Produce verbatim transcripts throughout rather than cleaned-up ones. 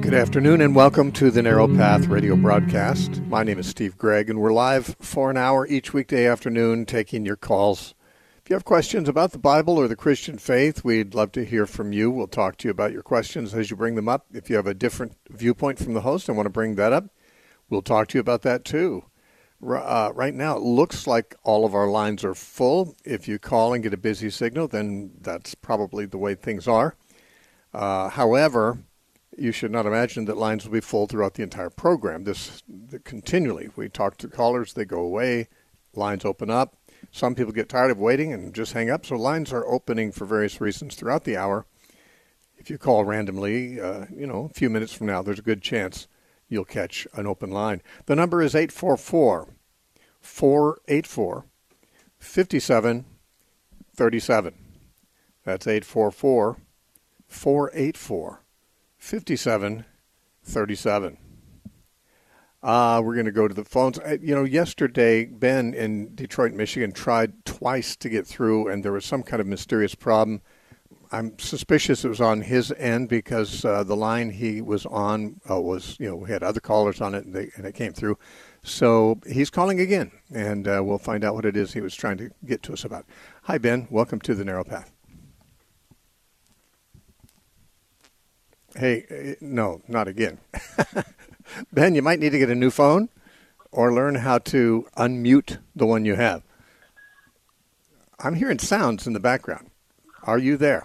Good afternoon and welcome to the Narrow Path radio broadcast. My name is Steve Gregg and we're live for an hour each weekday afternoon taking your calls. If you have questions about the Bible or the Christian faith, we'd love to hear from you. We'll talk to you about your questions as you bring them up. If you have a different viewpoint from the host and want to bring that up, we'll talk to you about that too. Uh, right now, it looks like all of our lines are full. If you call and get a busy signal, then that's probably the way things are. Uh, however, you should not imagine that lines will be full throughout the entire program. This the, continually, we talk to callers, they go away, lines open up. Some people get tired of waiting and just hang up. So lines are opening for various reasons throughout the hour. If you call randomly, uh, you know, a few minutes from now, there's a good chance you'll catch an open line. The number is eight four four, four eight four, five seven three seven. That's eight four four, four eight four, fifty-seven thirty-seven. Uh, we're going to go to the phones. Uh, you know, yesterday, Ben in Detroit, Michigan, tried twice to get through, and there was some kind of mysterious problem. I'm suspicious it was on his end because uh, the line he was on uh, was, you know, we had other callers on it, and, they, and it came through. So he's calling again, and uh, we'll find out what it is he was trying to get to us about. Hi, Ben. Welcome to the Narrow Path. Hey, no, not again. Ben, you might need to get a new phone or learn how to unmute the one you have. I'm hearing sounds in the background. Are you there?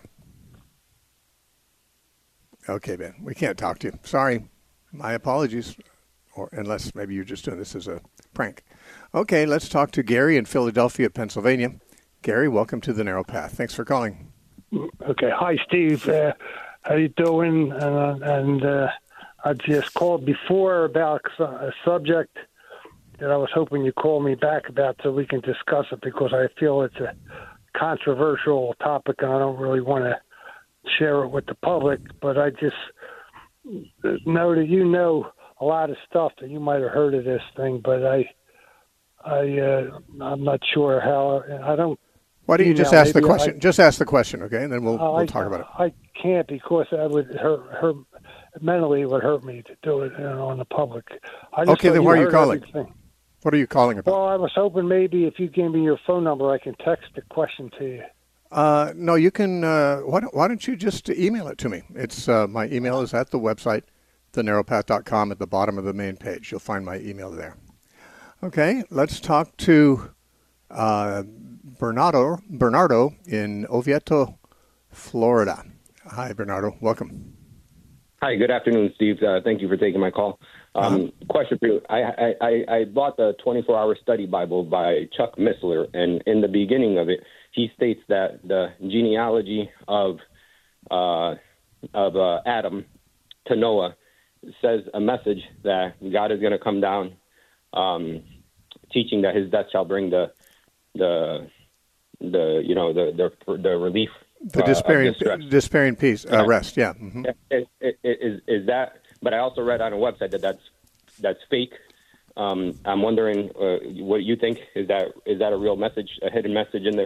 Okay, Ben, we can't talk to you. Sorry. My apologies. Or unless maybe you're just doing this as a prank. Okay, let's talk to Gary in Philadelphia, Pennsylvania. Gary, welcome to the Narrow Path. Thanks for calling. Okay. Hi, Steve. Uh, how you doing? Uh, and uh, I just called before about a subject that I was hoping you'd call me back about so we can discuss it because I feel it's a controversial topic and I don't really want to share it with the public. But I just know that you know a lot of stuff that you might have heard of this thing, but I, I, uh, I'm not sure how. I don't. Why don't you just know, ask the question? I, just ask the question, okay, and then we'll, uh, we'll I, talk about it. I can't because that would hurt, hurt mentally. It would hurt me to do it you know, on the public. I just okay, then why are you calling? Everything. What are you calling about? Well, I was hoping maybe if you gave me your phone number, I can text the question to you. Uh, no, you can. Uh, why, don't, why don't you just email it to me? It's uh, my email is at the website, the narrow path dot com, at the bottom of the main page. You'll find my email there. Okay, let's talk to uh, Bernardo, Bernardo in Oviedo, Florida. Hi, Bernardo. Welcome. Hi, good afternoon, Steve. Uh, thank you for taking my call. Um, uh-huh. Question for you. I, I, I bought the twenty-four hour Study Bible by Chuck Missler, and in the beginning of it, he states that the genealogy of uh, of uh, Adam to Noah says a message that God is going to come down, um, teaching that his death shall bring the the the you know the the, the relief. The despairing, uh, despairing peace, uh, rest, yeah. Mm-hmm. Is, is, is that, but I also read on a website that that's, that's fake. Um, I'm wondering uh, what you think. Is that is that a real message, a hidden message in there?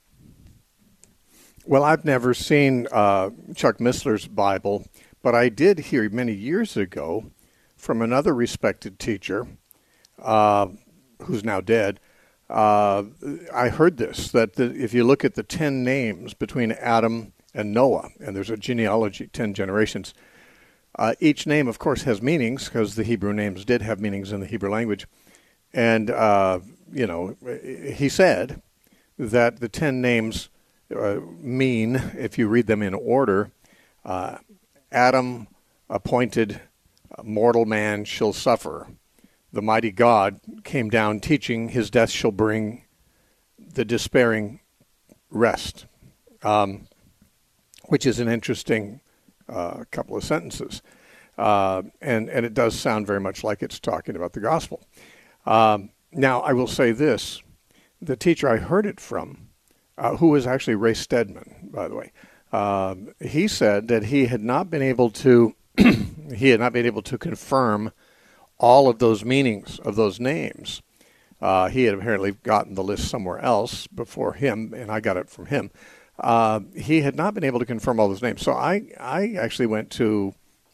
Well, I've never seen uh, Chuck Missler's Bible, but I did hear many years ago from another respected teacher uh, who's now dead. Uh, I heard this, that the, if you look at the ten names between Adam and Noah, and there's a genealogy, ten generations, uh, each name, of course, has meanings, because the Hebrew names did have meanings in the Hebrew language. And, uh, you know, he said that the ten names uh, mean, if you read them in order, uh, Adam appointed, mortal man shall suffer. The mighty God came down teaching his death shall bring the despairing rest, um, which is an interesting uh, couple of sentences. Uh, and, and it does sound very much like it's talking about the gospel. Um, now, I will say this. The teacher I heard it from, uh, who was actually Ray Stedman, by the way, uh, he said that he had not been able to, he had not been able to confirm all of those meanings of those names. Uh, he had apparently gotten the list somewhere else before him, and I got it from him. Uh, he had not been able to confirm all those names. So I, I actually went to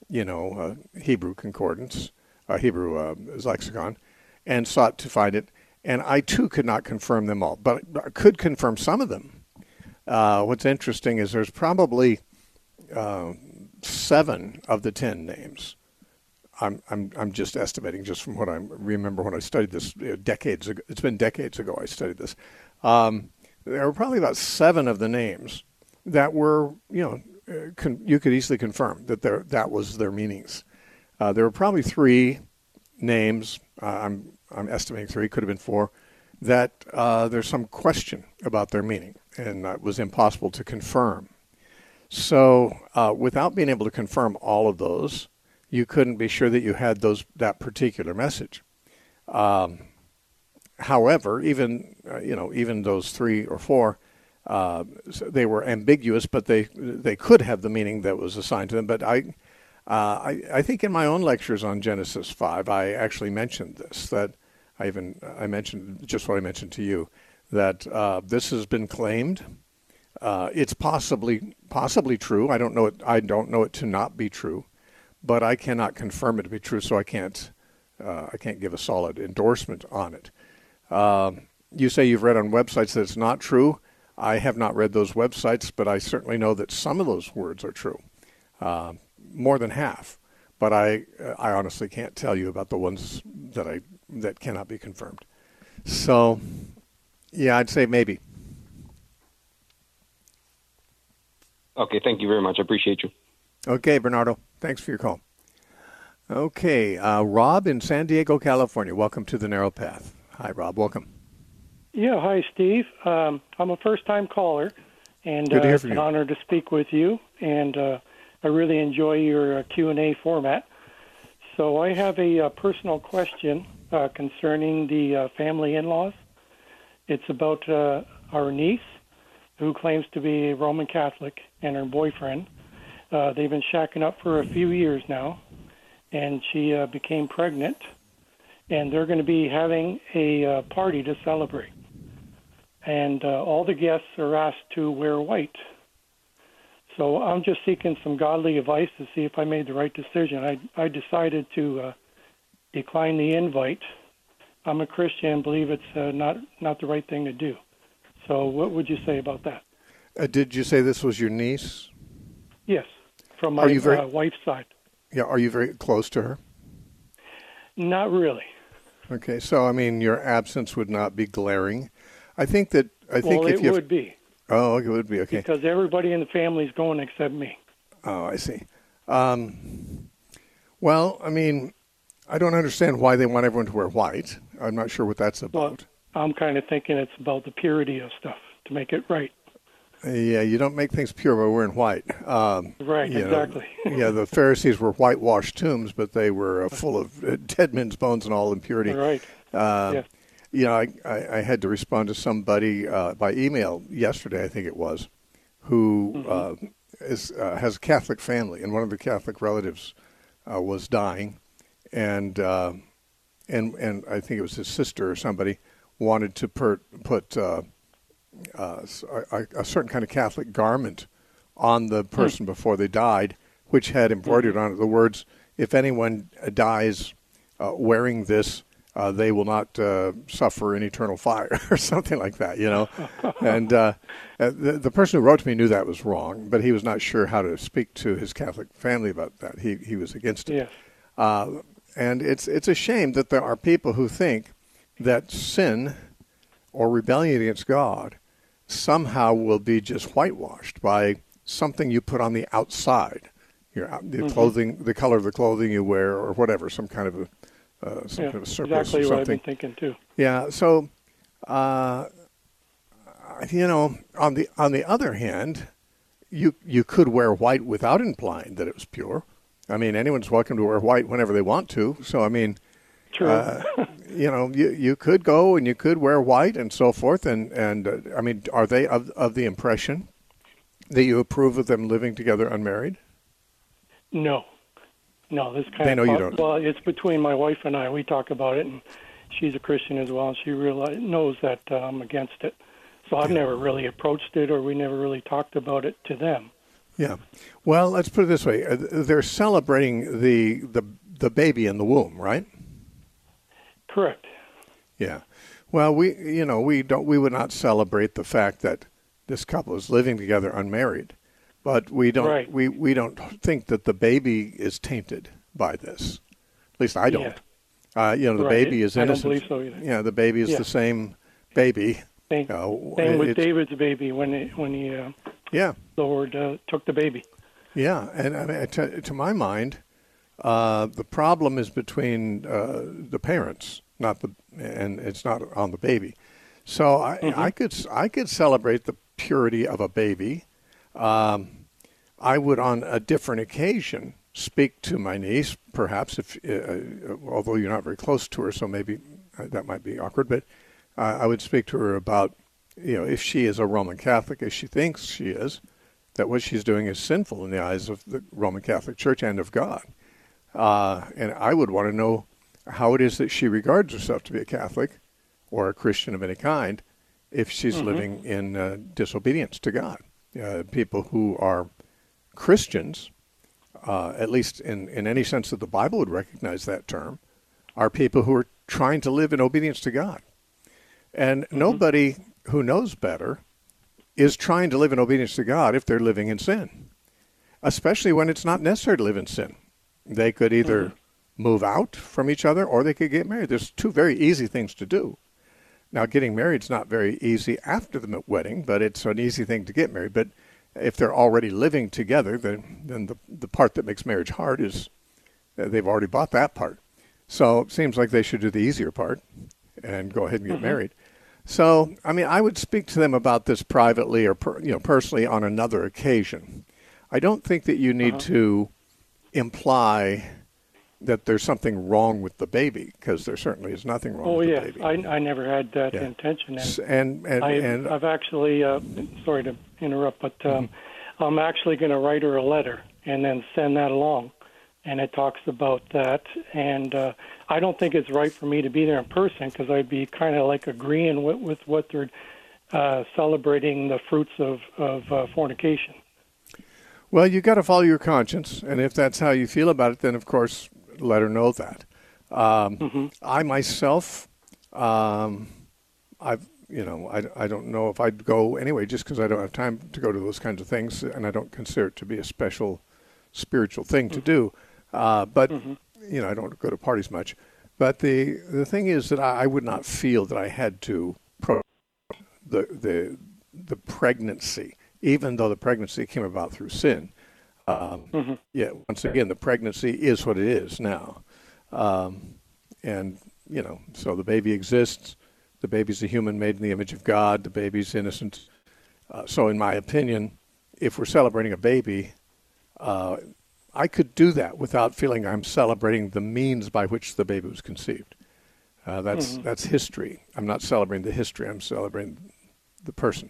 you know, uh, Hebrew concordance, uh, Hebrew uh, lexicon, and sought to find it. And I, too, could not confirm them all, but I could confirm some of them. Uh, what's interesting is there's probably uh, seven of the ten names. I'm I'm I'm just estimating, just from what I remember when I studied this you know, decades ago. It's been decades ago I studied this. Um, there were probably about seven of the names that were, you know, uh, con- you could easily confirm that there that was their meanings. Uh, there were probably three names. Uh, I'm I'm estimating three, could have been four. That uh, there's some question about their meaning, and it was impossible to confirm. So, uh, without being able to confirm all of those, you couldn't be sure that you had those that particular message. Um, however, even uh, you know, even those three or four, uh, they were ambiguous, but they they could have the meaning that was assigned to them. But I, uh, I, I think in my own lectures on Genesis five, I actually mentioned this. That I even I mentioned just what I mentioned to you, that uh, this has been claimed. Uh, it's possibly possibly true. I don't know it. I don't know it to not be true. But I cannot confirm it to be true, so I can't uh, I can't give a solid endorsement on it. Uh, you say you've read on websites that it's not true. I have not read those websites, but I certainly know that some of those words are true, uh, more than half. But I I honestly can't tell you about the ones that I that cannot be confirmed. So, yeah, I'd say maybe. Okay, thank you very much. I appreciate you. Okay, Bernardo. Thanks for your call. Okay, uh, Rob in San Diego, California. Welcome to the Narrow Path. Hi, Rob. Welcome. Yeah, hi, Steve. Um, I'm a first-time caller, and Good to uh, hear it's from an you. honor to speak with you, and uh, I really enjoy your uh, Q and A format. So I have a uh, personal question uh, concerning the uh, family in-laws. It's about uh, our niece, who claims to be a Roman Catholic, and her boyfriend. Uh, they've been shacking up for a few years now, and she uh, became pregnant, and they're going to be having a uh, party to celebrate. And uh, all the guests are asked to wear white. So I'm just seeking some godly advice to see if I made the right decision. I, I decided to uh, decline the invite. I'm a Christian and believe it's uh, not, not the right thing to do. So what would you say about that? Uh, did you say this was your niece? Yes, from Are my you very- uh, wife's side. Yeah. Are you very close to her? Not really. Okay. So, I mean, your absence would not be glaring. I think that I think Well, if it you would be. Oh, it would be okay. Because everybody in the family is going except me. Oh, I see. Um, well, I mean, I don't understand why they want everyone to wear white. I'm not sure what that's about. Well, I'm kind of thinking it's about the purity of stuff to make it right. Yeah, you don't make things pure by wearing white. Um, Right, you know, exactly. yeah, the Pharisees were whitewashed tombs, but they were uh, full of uh, dead men's bones and all impurity. Right. Uh, Yeah. You know, I, I, I had to respond to somebody uh, by email yesterday, I think it was, who Mm-hmm. uh, is uh, has a Catholic family, and one of the Catholic relatives uh, was dying, and uh, and and I think it was his sister or somebody wanted to per, put uh, uh, a, a certain kind of Catholic garment on the person mm. before they died, which had embroidered mm-hmm. on it the words, "If anyone dies uh, wearing this, Uh, they will not uh, suffer an eternal fire," or something like that, you know. And uh, the, the person who wrote to me knew that was wrong, but he was not sure how to speak to his Catholic family about that. He he was against it. Yeah. Uh, and it's it's a shame that there are people who think that sin or rebellion against God somehow will be just whitewashed by something you put on the outside, your the mm-hmm. clothing, the color of the clothing you wear, or whatever, some kind of a Uh, some yeah, kind of surplus exactly or what something. I've been thinking too. Yeah. So, uh, you know, on the on the other hand, you you could wear white without implying that it was pure. I mean, anyone's welcome to wear white whenever they want to. So, I mean, True. uh, you know, you you could go and you could wear white and so forth. And and uh, I mean, are they of of the impression that you approve of them living together unmarried? No. No, this kind they of know you talk, don't. Well, it's between my wife and I. We talk about it, and she's a Christian as well, and she realize, knows that uh, I'm against it. So I've never really approached it, or we never really talked about it to them. Yeah. Well, let's put it this way. They're celebrating the the, the baby in the womb, right? Correct. Yeah. Well, we you know, we don't we would not celebrate the fact that this couple is living together unmarried. But we don't right. we, we don't think that the baby is tainted by this. At least I don't. Yeah. Uh, you know, the right. baby is innocent. I don't believe so either. Yeah, the baby is yeah. the same baby. Same, uh, same with David's baby when he, when he uh, yeah. the Lord uh, took the baby. Yeah, and I mean, to, to my mind, uh, the problem is between uh, the parents, not the, and it's not on the baby. So I, mm-hmm. I could I could celebrate the purity of a baby. Um, I would, on a different occasion, speak to my niece, perhaps, if uh, although you're not very close to her, so maybe that might be awkward. But uh, I would speak to her about, you know, if she is a Roman Catholic, as she thinks she is, that what she's doing is sinful in the eyes of the Roman Catholic Church and of God. Uh, and I would want to know how it is that she regards herself to be a Catholic or a Christian of any kind if she's mm-hmm. living in uh, disobedience to God. Uh, people who are Christians, uh, at least in, in any sense that the Bible would recognize that term, are people who are trying to live in obedience to God. And mm-hmm. nobody who knows better is trying to live in obedience to God if they're living in sin, especially when it's not necessary to live in sin. They could either mm-hmm. move out from each other or they could get married. There's two very easy things to do. Now, getting married is not very easy after the wedding, but it's an easy thing to get married. But if they're already living together, then, then the, the part that makes marriage hard is uh, they've already bought that part. So it seems like they should do the easier part and go ahead and get mm-hmm. married. So, I mean, I would speak to them about this privately or per, you know personally on another occasion. I don't think that you need uh-huh. to imply that there's something wrong with the baby, because there certainly is nothing wrong oh, with yeah. the baby. Oh, yeah. I never had that yeah. intention. And, and, and, I, and I've actually, uh, sorry to interrupt, but um, mm-hmm. I'm actually going to write her a letter and then send that along. And it talks about that. And uh, I don't think it's right for me to be there in person, because I'd be kind of like agreeing with, with what they're uh, celebrating the fruits of, of uh, fornication. Well, you got to follow your conscience. And if that's how you feel about it, then, of course, let her know that. Um, mm-hmm. I myself, um, I've, you know, I, I don't know if I'd go anyway, just because I don't have time to go to those kinds of things, and I don't consider it to be a special spiritual thing to do. Uh, but, mm-hmm. you know, I don't go to parties much. But the the thing is that I, I would not feel that I had to pro the the the pregnancy, even though the pregnancy came about through sin. Um, mm-hmm. Yeah, once again, the pregnancy is what it is now. Um, and, you know, so the baby exists. The baby's a human made in the image of God. The baby's innocent. Uh, so in my opinion, if we're celebrating a baby, uh, I could do that without feeling I'm celebrating the means by which the baby was conceived. Uh, that's mm-hmm. that's history. I'm not celebrating the history. I'm celebrating the person.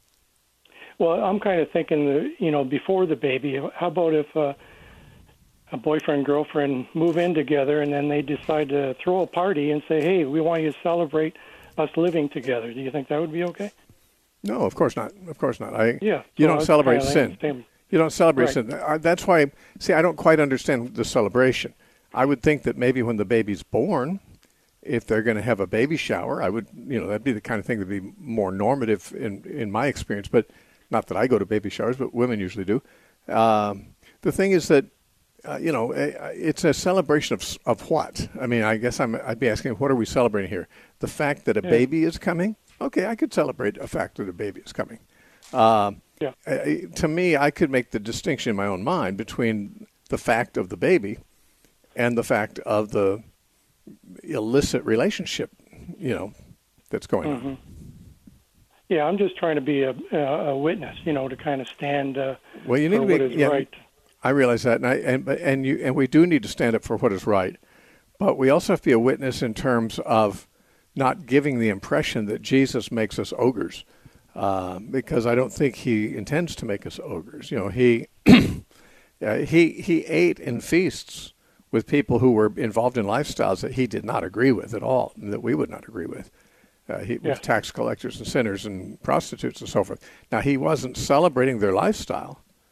Well, I'm kind of thinking, that, you know, before the baby, how about if uh, a boyfriend, girlfriend move in together and then they decide to throw a party and say, hey, we want you to celebrate us living together. Do you think that would be okay? No, of course not. Of course not. I, yeah, you so don't celebrate sin. sin. You don't celebrate right. sin. That's why, see, I don't quite understand the celebration. I would think that maybe when the baby's born, if they're going to have a baby shower, I would, you know, that'd be the kind of thing that'd be more normative in, in my experience. But not that I go to baby showers, but women usually do. Um, the thing is that, uh, you know, it's a celebration of of what? I mean, I guess I'm, I'd be asking, what are we celebrating here? The fact that a yeah. baby is coming? Okay, I could celebrate a fact that a baby is coming. Um, yeah. Uh, to me, I could make the distinction in my own mind between the fact of the baby and the fact of the illicit relationship, you know, that's going mm-hmm. on. Yeah, I'm just trying to be a, a witness, you know, to kind of stand uh, well, you need for to be, what is yeah, right. I realize that, and I, and and you and we do need to stand up for what is right, but we also have to be a witness in terms of not giving the impression that Jesus makes us ogres, uh, because I don't think he intends to make us ogres. You know, he uh, he he ate in feasts with people who were involved in lifestyles that he did not agree with at all, and that we would not agree with. Uh, he, yeah. with tax collectors and sinners and prostitutes and so forth. Now, he wasn't celebrating their lifestyle,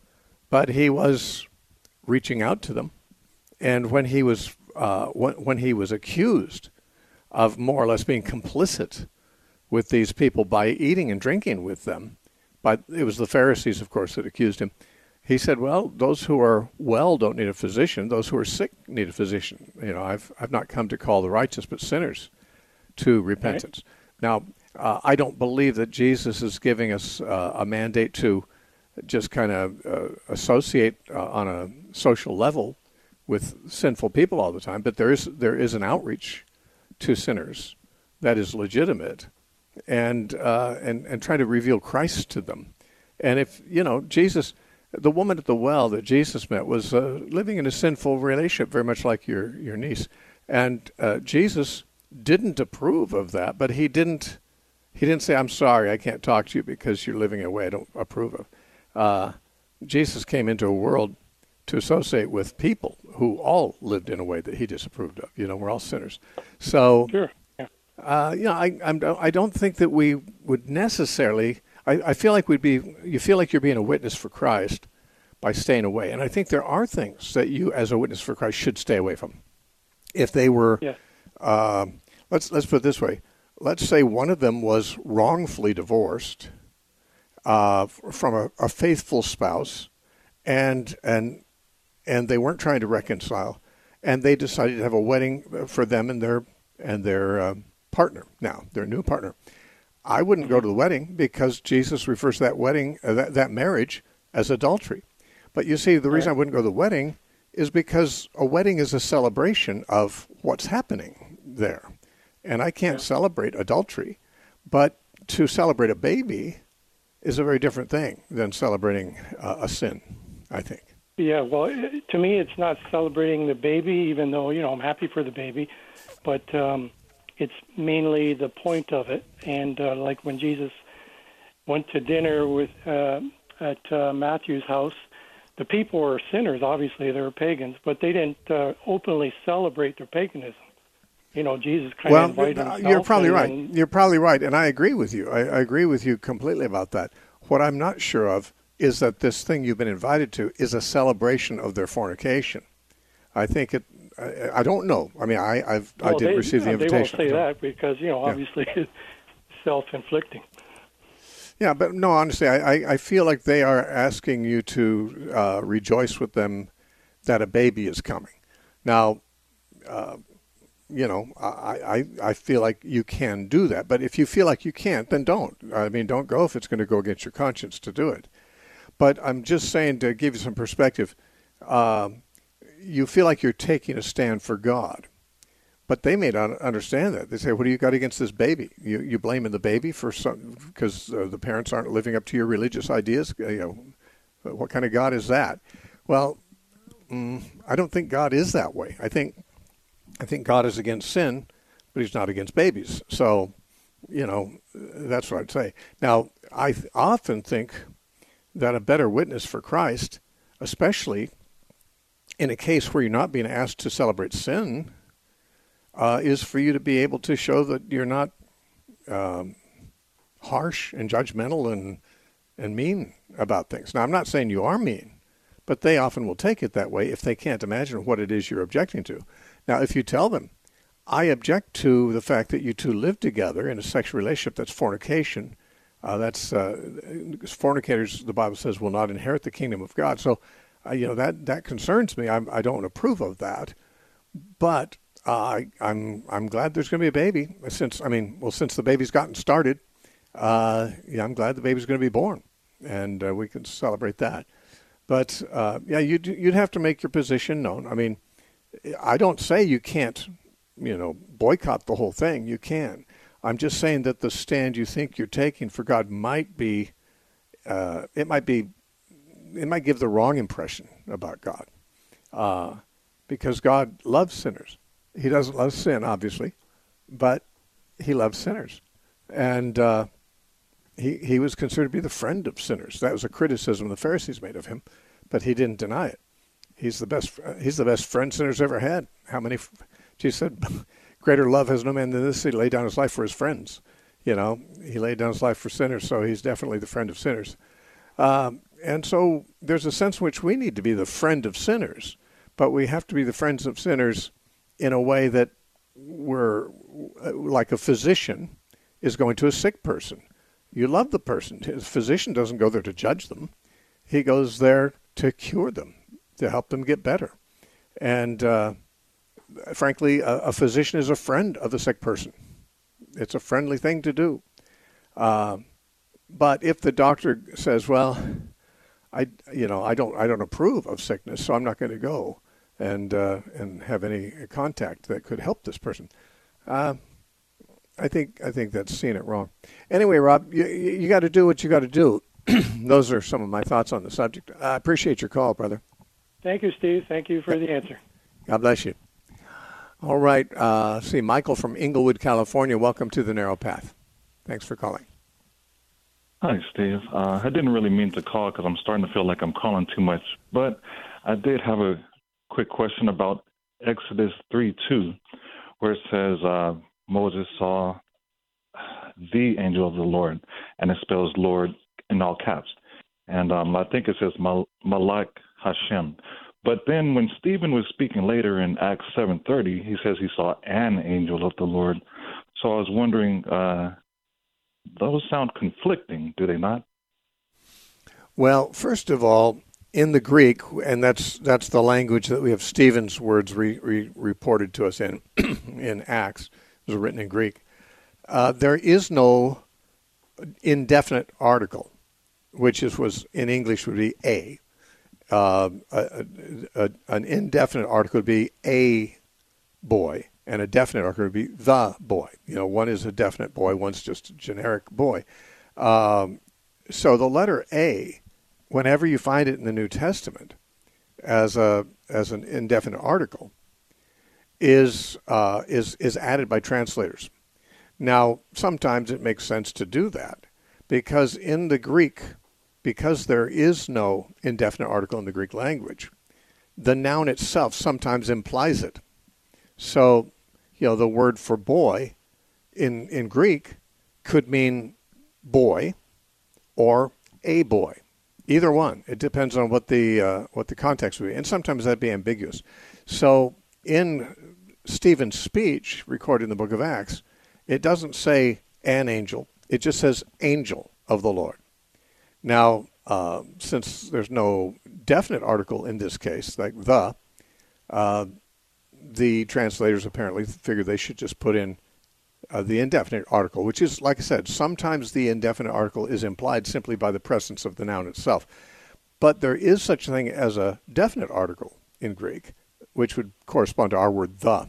but he was reaching out to them. And when he was uh, when, when he was accused of more or less being complicit with these people by eating and drinking with them, but it was the Pharisees, of course, that accused him. He said, "Well, those who are well don't need a physician; those who are sick need a physician. You know, I've I've not come to call the righteous, but sinners to repentance." Right. Now, uh, I don't believe that Jesus is giving us uh, a mandate to just kind of uh, associate uh, on a social level with sinful people all the time. But there is there is an outreach to sinners that is legitimate, and uh, and and try to reveal Christ to them. And if you know Jesus. The woman at the well that Jesus met was uh, living in a sinful relationship, very much like your, your niece. And uh, Jesus didn't approve of that, but he didn't he didn't say, "I'm sorry, I can't talk to you because you're living in a way I don't approve of." Uh, Jesus came into a world to associate with people who all lived in a way that he disapproved of. You know, we're all sinners. So, sure. yeah. uh, you know, I I'm, I don't think that we would necessarily... I, I feel like we'd be. You feel like you're being a witness for Christ by staying away, and I think there are things that you, as a witness for Christ, should stay away from. If they were, yeah. uh, let's let's put it this way. Let's say one of them was wrongfully divorced uh, from a, a faithful spouse, and and and they weren't trying to reconcile, and they decided to have a wedding for them and their and their uh, partner. Now, their new partner. I wouldn't go to the wedding because Jesus refers to that wedding, uh, that, that marriage, as adultery. But you see, the reason I wouldn't go to the wedding is because a wedding is a celebration of what's happening there. And I can't yeah. celebrate adultery. But to celebrate a baby is a very different thing than celebrating uh, a sin, I think. Yeah, well, to me, it's not celebrating the baby, even though, you know, I'm happy for the baby. But... Um, It's mainly the point of it, and uh, like when Jesus went to dinner with uh, at uh, Matthew's house, the people were sinners. Obviously, they were pagans, but they didn't uh, openly celebrate their paganism. You know, Jesus kind well, of invited himself. You're probably and, right. And, you're probably right, and I agree with you. I, I agree with you completely about that. What I'm not sure of is that this thing you've been invited to is a celebration of their fornication. I think it. I, I don't know. I mean, I I've, well, I did they, receive the invitation. They won't say that because, you know, obviously yeah. it's self-inflicting. Yeah, but no, honestly, I, I feel like they are asking you to uh, rejoice with them that a baby is coming. Now, uh, you know, I, I, I feel like you can do that. But if you feel like you can't, then don't. I mean, don't go if it's going to go against your conscience to do it. But I'm just saying, to give you some perspective, uh, you feel like you're taking a stand for God. But they may not understand that. They say, what do you got against this baby? You you blaming the baby for some, because uh, the parents aren't living up to your religious ideas? You know, what kind of God is that? Well, mm, I don't think God is that way. I think I think God is against sin, but he's not against babies. So, you know, that's what I'd say. Now, I th- often think that a better witness for Christ, especially in a case where you're not being asked to celebrate sin, Uh, is for you to be able to show that you're not um, harsh and judgmental and and mean about things. Now, I'm not saying you are mean, but they often will take it that way if they can't imagine what it is you're objecting to. Now, if you tell them, I object to the fact that you two live together in a sexual relationship that's fornication, uh, that's uh, fornicators, the Bible says, will not inherit the kingdom of God. So, uh, you know, that, that concerns me. I'm, I don't approve of that, but Uh, I, I'm I'm glad there's going to be a baby. Since I mean, well, since the baby's gotten started, uh, yeah, I'm glad the baby's going to be born, and uh, we can celebrate that. But uh, yeah, you'd you'd have to make your position known. I mean, I don't say you can't, you know, boycott the whole thing. You can. I'm just saying that the stand you think you're taking for God might be, uh, it might be, it might give the wrong impression about God, uh, because God loves sinners. He doesn't love sin, obviously, but he loves sinners. And uh, he he was considered to be the friend of sinners. That was a criticism the Pharisees made of him, but he didn't deny it. He's the best He's the best friend sinners ever had. How many? Jesus said, greater love has no man than this, he laid down his life for his friends. You know, he laid down his life for sinners, so he's definitely the friend of sinners. Um, and so there's a sense in which we need to be the friend of sinners, but we have to be the friends of sinners in a way that we're like a physician is going to a sick person. You love the person. His physician doesn't go there to judge them. He goes there to cure them, to help them get better. And uh, frankly, a, a physician is a friend of the sick person. It's a friendly thing to do. Uh, but if the doctor says, "Well, I, you know, I don't, I don't approve of sickness, so I'm not going to go and uh, and have any contact that could help this person," uh, I think, I think that's seeing it wrong. Anyway, Rob, you, you got to do what you got to do. Those are some of my thoughts on the subject. I appreciate your call, brother. Thank you, Steve. Thank you for the answer. God bless you. All right. Uh, see, Michael from Inglewood, California. Welcome to the Narrow Path. Thanks for calling. Hi, Steve. Uh, I didn't really mean to call because I'm starting to feel like I'm calling too much, but I did have a quick question about Exodus three two, where it says uh, Moses saw the angel of the Lord, and it spells Lord in all caps. And um, I think it says Mal- Malak Hashem. But then when Stephen was speaking later in Acts seven thirty, he says he saw an angel of the Lord. So I was wondering, uh, those sound conflicting, do they not? Well, first of all, in the Greek, and that's that's the language that we have Stephen's words re, re, reported to us in, in Acts, it was written in Greek, uh, there is no indefinite article, which is was in English would be a. Uh, a, a, an indefinite article would be a boy, and a definite article would be the boy. You know, one is a definite boy, one's just a generic boy. Um, so the letter A, whenever you find it in the New Testament as a as an indefinite article, is uh, is is added by translators. Now, sometimes it makes sense to do that because in the Greek, because there is no indefinite article in the Greek language, the noun itself sometimes implies it. So, you know, the word for boy in, in Greek could mean boy or a boy. Either one. It depends on what the uh, what the context would be. And sometimes that'd be ambiguous. So in Stephen's speech recorded in the book of Acts, it doesn't say an angel. It just says angel of the Lord. Now, uh, since there's no definite article in this case, like the, uh, the translators apparently figured they should just put in uh, the indefinite article, which is, like I said, sometimes the indefinite article is implied simply by the presence of the noun itself. But there is such a thing as a definite article in Greek, which would correspond to our word the.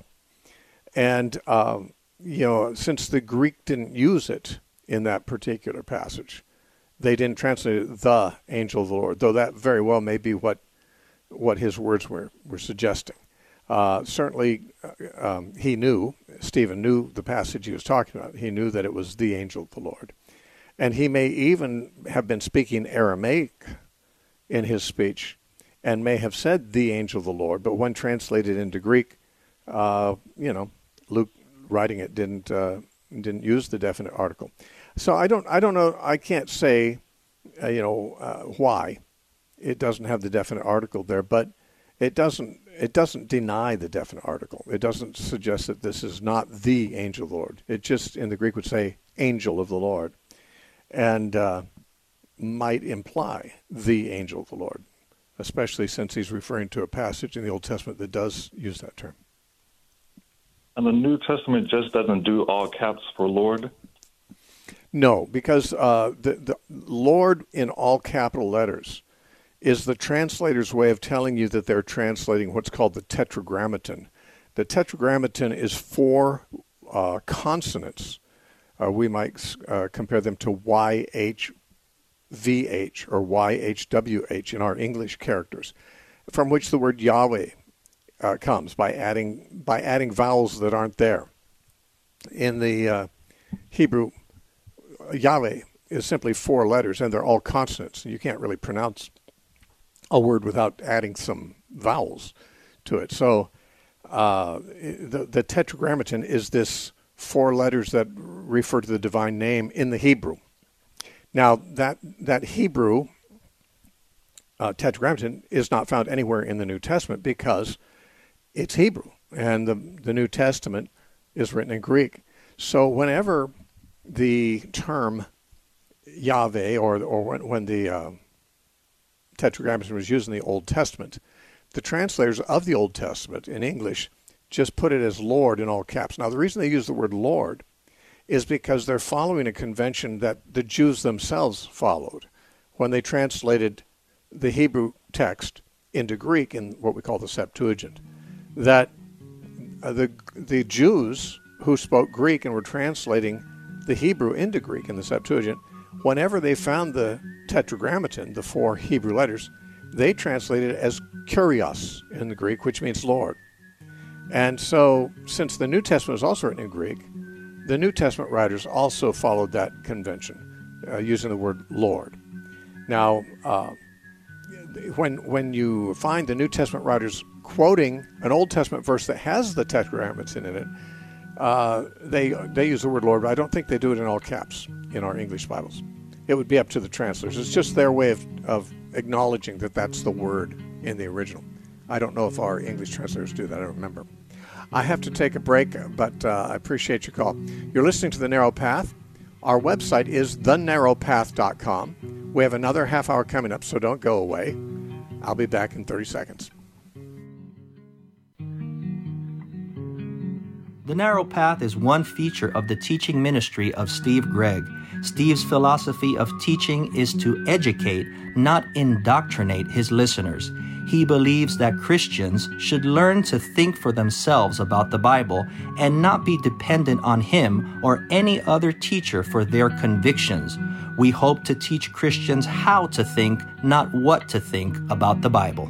And, um, you know, since the Greek didn't use it in that particular passage, they didn't translate it, the angel of the Lord, though that very well may be what what his words were, were suggesting. Uh, certainly, uh, um, he knew, Stephen knew the passage he was talking about. He knew that it was the angel of the Lord. And he may even have been speaking Aramaic in his speech and may have said the angel of the Lord, but when translated into Greek, uh, you know, Luke writing it didn't uh, didn't use the definite article. So I don't I don't know, I can't say, uh, you know, uh, why it doesn't have the definite article there, but it doesn't it doesn't deny the definite article. It doesn't suggest that this is not the angel of the Lord. It just, in the Greek, would say angel of the Lord, and uh, might imply the angel of the Lord, especially since he's referring to a passage in the Old Testament that does use that term. And the New Testament just doesn't do all caps for Lord? No, because uh, the, the Lord in all capital letters is the translator's way of telling you that they're translating what's called the tetragrammaton. The tetragrammaton is four uh, consonants. Uh, we might uh, compare them to Y H V H or Y H W H in our English characters, from which the word Yahweh uh, comes by adding by adding vowels that aren't there. In the uh, Hebrew, Yahweh is simply four letters, and they're all consonants. You can't really pronounce a word without adding some vowels to it. So uh, the, the tetragrammaton is this four letters that refer to the divine name in the Hebrew. Now, that that Hebrew uh, Tetragrammaton is not found anywhere in the New Testament because it's Hebrew, and the the New Testament is written in Greek. So whenever the term Yahweh, or or when, when the uh, Tetragrammaton was used in the Old Testament, the translators of the Old Testament in English just put it as Lord in all caps. Now, the reason they use the word Lord is because they're following a convention that the Jews themselves followed when they translated the Hebrew text into Greek in what we call the Septuagint. That uh, the the Jews who spoke Greek and were translating the Hebrew into Greek in the Septuagint, whenever they found the Tetragrammaton, the four Hebrew letters, they translated it as Kyrios in the Greek, which means Lord. And so, since the New Testament was also written in Greek, the New Testament writers also followed that convention, uh, using the word Lord. Now, uh, when when you find the New Testament writers quoting an Old Testament verse that has the Tetragrammaton in it, uh, they they use the word Lord, but I don't think they do it in all caps in our English Bibles. It would be up to the translators. It's just their way of, of acknowledging that that's the word in the original. I don't know if our English translators do that. I don't remember. I have to take a break, but uh, I appreciate your call. You're listening to The Narrow Path. Our website is the narrow path dot com. We have another half hour coming up, so don't go away. I'll be back in thirty seconds. The Narrow Path is one feature of the teaching ministry of Steve Gregg. Steve's philosophy of teaching is to educate, not indoctrinate his listeners. He believes that Christians should learn to think for themselves about the Bible and not be dependent on him or any other teacher for their convictions. We hope to teach Christians how to think, not what to think about the Bible.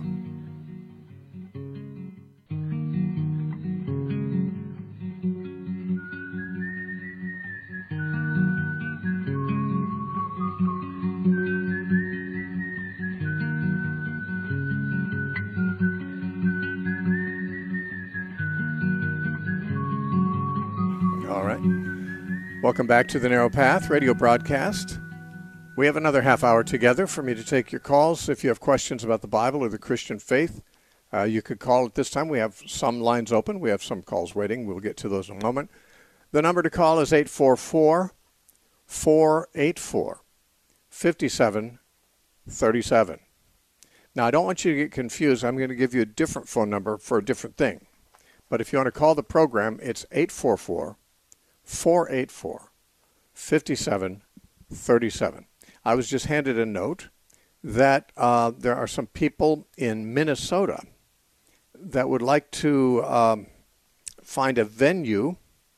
Welcome back to the Narrow Path radio broadcast. We have another half hour together for me to take your calls. If you have questions about the Bible or the Christian faith, uh, you could call at this time. We have some lines open. We have some calls waiting. We'll get to those in a moment. The number to call is eight four four, four eight four, five seven three seven. Now, I don't want you to get confused. I'm going to give you a different phone number for a different thing. But if you want to call the program, it's eight four four, four eight four, five seven three seven. I was just handed a note that uh, there are some people in Minnesota that would like to um, find a venue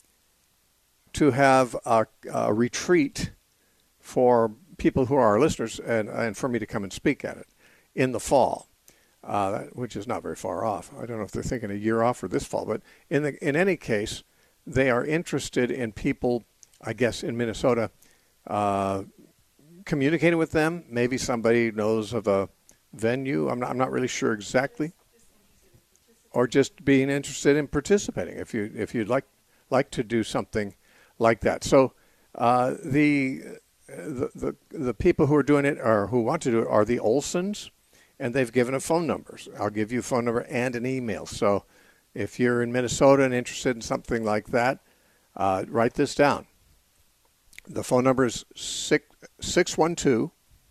to have a, a retreat for people who are our listeners and, and for me to come and speak at it in the fall, uh, which is not very far off. I don't know if they're thinking a year off or this fall, but in the, in any case, they are interested in people, I guess, in Minnesota, uh, communicating with them. Maybe somebody knows of a venue. I'm not, I'm not really sure exactly. Or just being interested in participating, if you if you'd like like to do something like that. So uh, the, the the the people who are doing it or who want to do it are the Olsons, and they've given a phone number. I'll give you a phone number and an email. So if you're in Minnesota and interested in something like that, uh, write this down. The phone number is six one two,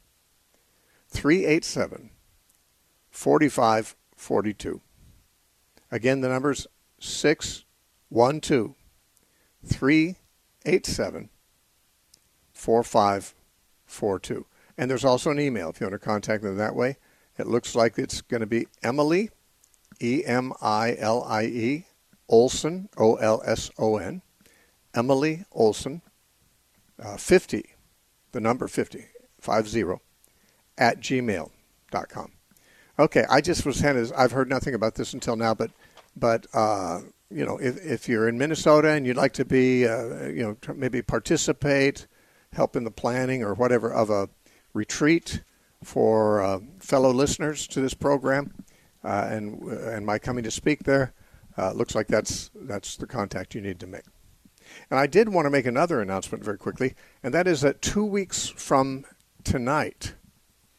three eight seven, four five four two. Again, the number is six one two, three eight seven, four five four two. And there's also an email if you want to contact them that way. It looks like it's going to be Emily, E M I L I E, Olson, O L S O N, Emily Olson, uh, fifty, the number fifty, five zero, at gmail dot com. Okay, I just was handed, I've heard nothing about this until now, but, but uh, you know, if, if you're in Minnesota and you'd like to be, uh, you know, maybe participate, help in the planning or whatever of a retreat for uh, fellow listeners to this program, uh, and and my coming to speak there, uh, looks like that's that's the contact you need to make. And I did want to make another announcement very quickly, and that is that two weeks from tonight,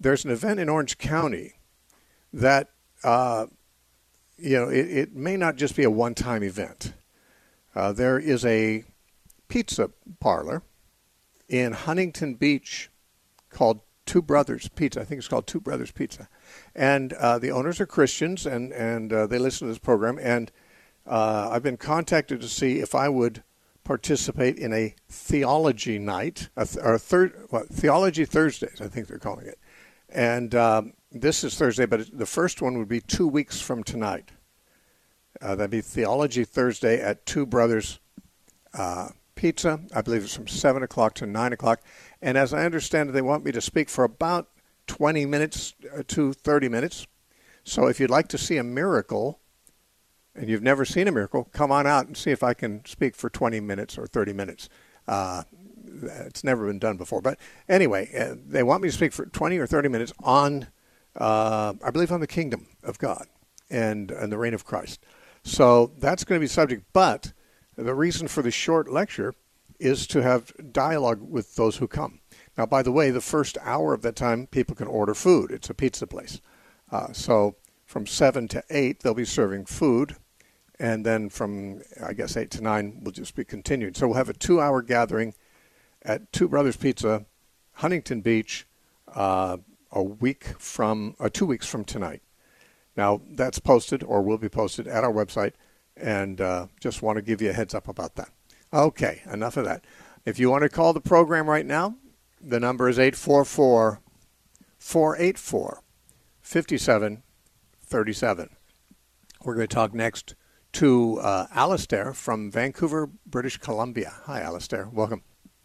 there's an event in Orange County that, uh, you know, it, it may not just be a one-time event. Uh, there is a pizza parlor in Huntington Beach called Two Brothers Pizza. I think it's called Two Brothers Pizza. And uh, the owners are Christians, and, and uh, they listen to this program. And uh, I've been contacted to see if I would participate in a theology night, a th- or a third, what, Theology Thursdays, I think they're calling it. And um, this is Thursday, but it, the first one would be two weeks from tonight. Uh, that'd be Theology Thursday at Two Brothers uh, Pizza. I believe it's from seven o'clock to nine o'clock. And as I understand it, they want me to speak for about twenty minutes to thirty minutes. So if you'd like to see a miracle, and you've never seen a miracle, come on out and see if I can speak for twenty minutes or thirty minutes. Uh, it's never been done before. But anyway, uh, they want me to speak for twenty or thirty minutes on, uh, I believe, on the kingdom of God and, and the reign of Christ. So that's going to be subject. But the reason for the short lecture is to have dialogue with those who come. Now, by the way, the first hour of that time, people can order food. It's a pizza place. Uh, so from seven to eight, they'll be serving food. And then from, I guess, eight to nine, we'll just be continued. So we'll have a two-hour gathering at Two Brothers Pizza, Huntington Beach, uh, a week from, or two weeks from tonight. Now, that's posted or will be posted at our website, and uh, just want to give you a heads up about that. Okay, enough of that. If you want to call the program right now, the number is eight four four, four eight four, five seven three seven. We're going to talk next to uh, Alistair from Vancouver, British Columbia. Hi, Alistair. Welcome.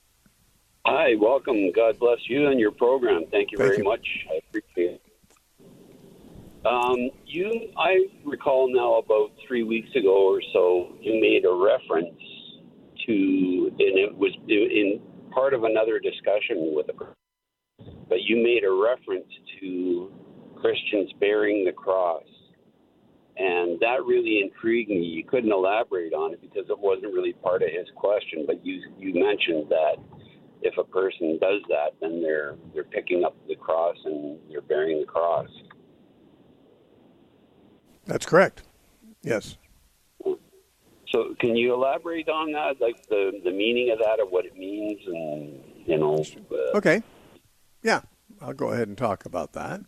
Hi, welcome. God bless you and your program. Thank you Thank very you. much. I appreciate it. Um, you, I recall now about three weeks ago or so, you made a reference to, and it was in part of another discussion with a, but you made a reference to Christians bearing the cross. And that really intrigued me. You couldn't elaborate on it because it wasn't really part of his question, but you you mentioned that if a person does that, then they're they're picking up the cross and they're bearing the cross. That's correct. Yes. So can you elaborate on that, like the, the meaning of that, or what it means, and, you know? Uh, Okay. Yeah, I'll go ahead and talk about that.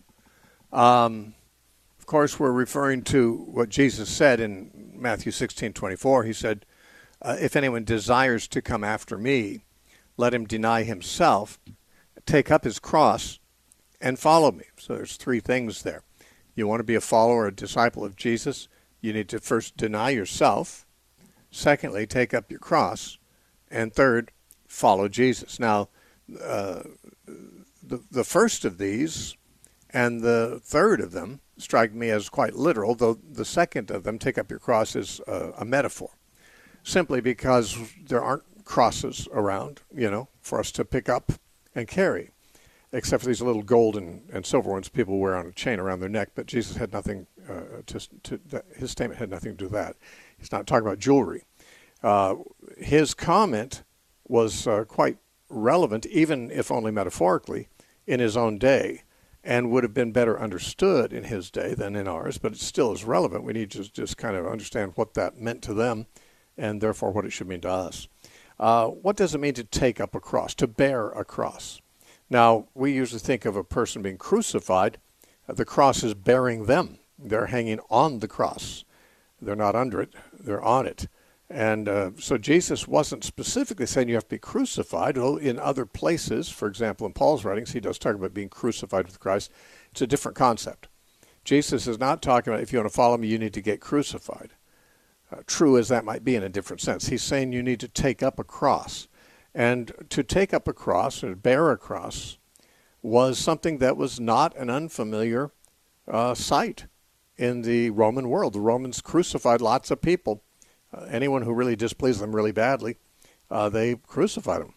Um, of course, we're referring to what Jesus said in Matthew sixteen twenty-four. He said, uh, if anyone desires to come after me, let him deny himself, take up his cross, and follow me. So there's three things there. You want to be a follower, a disciple of Jesus, you need to first deny yourself. Secondly, take up your cross. And third, follow Jesus. Now, uh, the, the first of these and the third of them strike me as quite literal, though the second of them, take up your cross, is a, a metaphor. Simply because there aren't crosses around, you know, for us to pick up and carry, except for these little gold and, and silver ones people wear on a chain around their neck. But Jesus had nothing uh, to, to that, his statement had nothing to do with that. He's not talking about jewelry. Uh, his comment was uh, quite relevant, even if only metaphorically, in his own day, and would have been better understood in his day than in ours, but it still is relevant. We need to just kind of understand what that meant to them, and therefore what it should mean to us. Uh, what does it mean to take up a cross, to bear a cross? Now, we usually think of a person being crucified. The cross is bearing them. They're hanging on the cross. They're not under it. They're on it. And uh, so Jesus wasn't specifically saying you have to be crucified. Although in other places, for example, in Paul's writings, he does talk about being crucified with Christ. It's a different concept. Jesus is not talking about if you want to follow me, you need to get crucified. Uh, true as that might be in a different sense. He's saying you need to take up a cross. And to take up a cross, or bear a cross, was something that was not an unfamiliar uh, sight in the Roman world. The Romans crucified lots of people. Uh, anyone who really displeased them really badly, uh, they crucified them.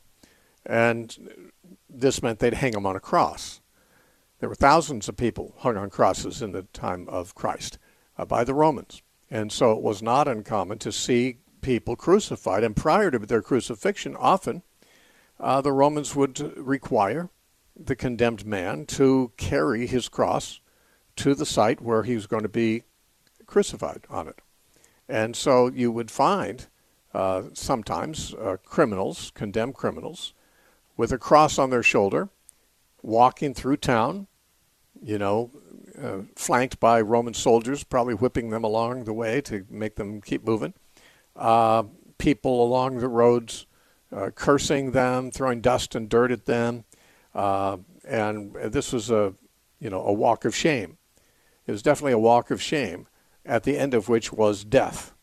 And this meant they'd hang them on a cross. There were thousands of people hung on crosses in the time of Christ uh, by the Romans. And so it was not uncommon to see people crucified. And prior to their crucifixion, often uh, the Romans would require the condemned man to carry his cross to the site where he was going to be crucified on it. And so you would find uh, sometimes uh, criminals, condemned criminals, with a cross on their shoulder, walking through town, you know, uh, flanked by Roman soldiers, probably whipping them along the way to make them keep moving. Uh, people along the roads uh, cursing them, throwing dust and dirt at them. Uh, and this was a, you know, a walk of shame. It was definitely a walk of shame, at the end of which was death.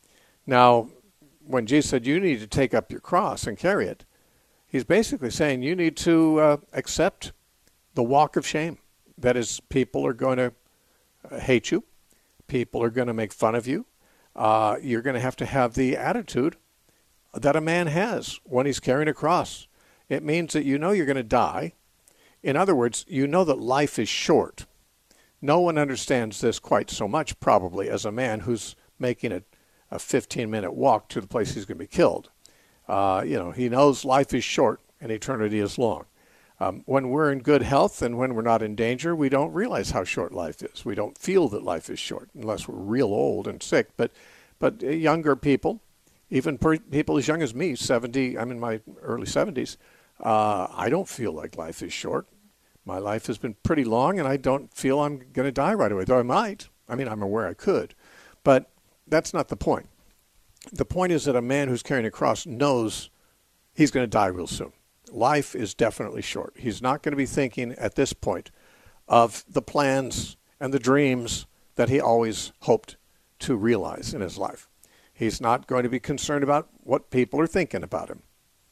Now, when Jesus said you need to take up your cross and carry it, he's basically saying you need to uh, accept the walk of shame. That is, people are going to hate you. People are going to make fun of you. Uh, you're going to have to have the attitude that a man has when he's carrying a cross. It means that you know you're going to die. In other words, you know that life is short. No one understands this quite so much, probably, as a man who's making a, a fifteen-minute walk to the place he's going to be killed. Uh, you know, he knows life is short and eternity is long. Um, when we're in good health and when we're not in danger, we don't realize how short life is. We don't feel that life is short unless we're real old and sick. But but younger people, even per, people as young as me, seventy, I'm in my early seventies, uh, I don't feel like life is short. My life has been pretty long, and I don't feel I'm going to die right away, though I might. I mean, I'm aware I could. But that's not the point. The point is that a man who's carrying a cross knows he's going to die real soon. Life is definitely short. He's not going to be thinking at this point of the plans and the dreams that he always hoped to realize in his life. He's not going to be concerned about what people are thinking about him.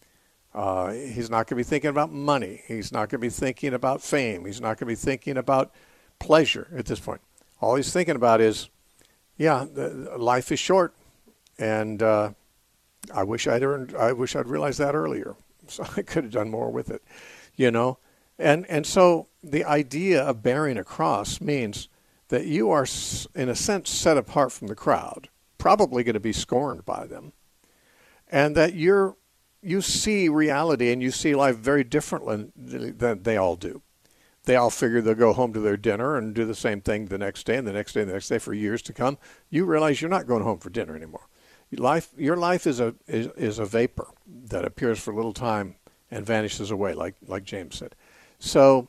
Uh, he's not going to be thinking about money. He's not going to be thinking about fame. He's not going to be thinking about pleasure at this point. All he's thinking about is, yeah, the, life is short, and uh, I wish I'd earned, I wish I'd realized that earlier, so I could have done more with it, you know. And and so the idea of bearing a cross means that you are, in a sense, set apart from the crowd, probably going to be scorned by them, and that you're you see reality and you see life very differently than they all do. They all figure they'll go home to their dinner and do the same thing the next day and the next day and the next day for years to come. You realize you're not going home for dinner anymore. Life, your life is a is, is a vapor that appears for a little time and vanishes away, like like James said. So